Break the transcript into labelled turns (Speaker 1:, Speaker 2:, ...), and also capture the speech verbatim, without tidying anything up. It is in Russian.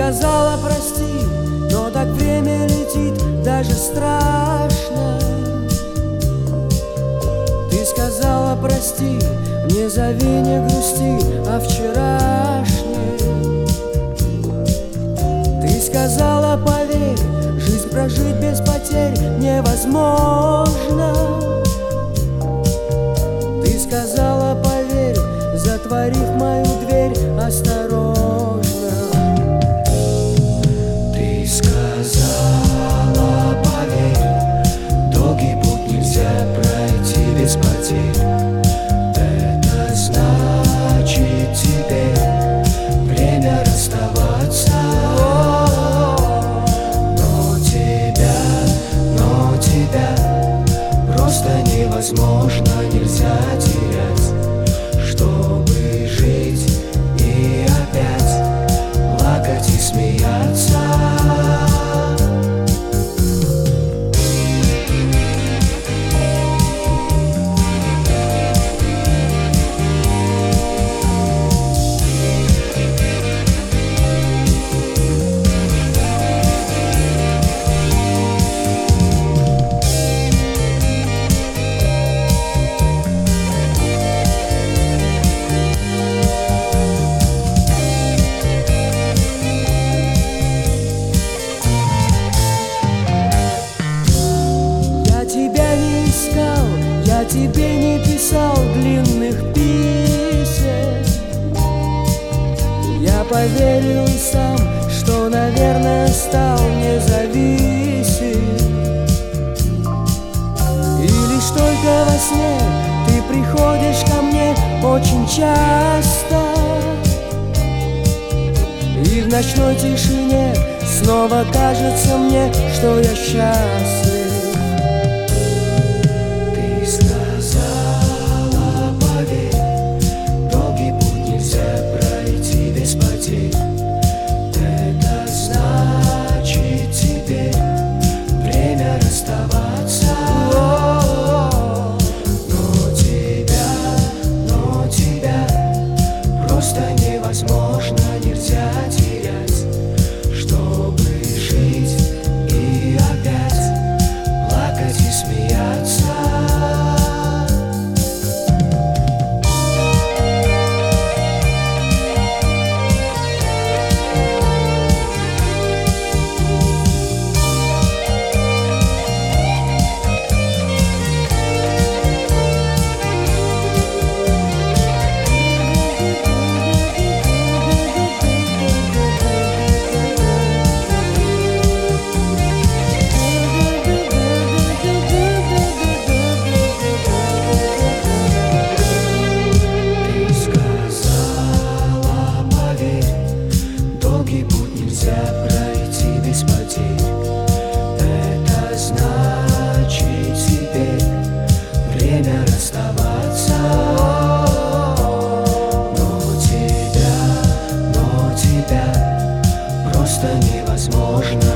Speaker 1: сказала прости, но так время летит, даже страшно. Ты сказала прости, не зови, не грусти о вчерашнем. Ты сказала поверь, жизнь прожить без потерь невозможно. Ты сказала поверь, затворив мою дверь осторожно.
Speaker 2: Ты сказала поверь, долгий путь нельзя пройти без потерь. Это значит теперь время расставаться. Но тебя, но тебя просто невозможно, нельзя терять, чтобы жить и опять плакать и смеяться.
Speaker 1: Я тебе не писал длинных писем. Я поверил сам, что, наверное, стал независим. И лишь только во сне ты приходишь ко мне очень часто. И в ночной тишине снова кажется мне, что я счастлив.
Speaker 2: Это значит теперь время расставаться. Но тебя, но тебя просто невозможно, нельзя терять, чтобы жить и опять плакать и смеяться. Пройти без потерь. Это значит теперь время расставаться. Но тебя, но тебя просто невозможно,